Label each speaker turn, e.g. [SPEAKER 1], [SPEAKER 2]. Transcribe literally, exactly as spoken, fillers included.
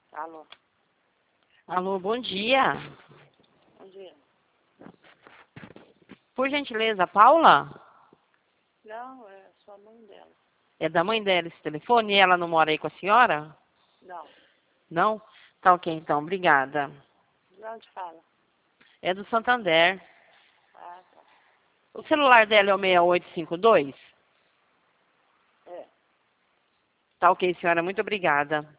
[SPEAKER 1] Alô.
[SPEAKER 2] Alô, bom dia.
[SPEAKER 1] Bom dia.
[SPEAKER 2] Por gentileza, Paula?
[SPEAKER 1] Não, é sua mãe dela.
[SPEAKER 2] É da mãe dela esse telefone e ela não mora aí com a senhora?
[SPEAKER 1] Não.
[SPEAKER 2] Não? Tá ok, então. Obrigada.
[SPEAKER 1] De onde fala?
[SPEAKER 2] É do Santander.
[SPEAKER 1] Ah, tá.
[SPEAKER 2] O celular dela é o seis oito cinco dois?
[SPEAKER 1] É.
[SPEAKER 2] Tá ok, senhora. Muito obrigada.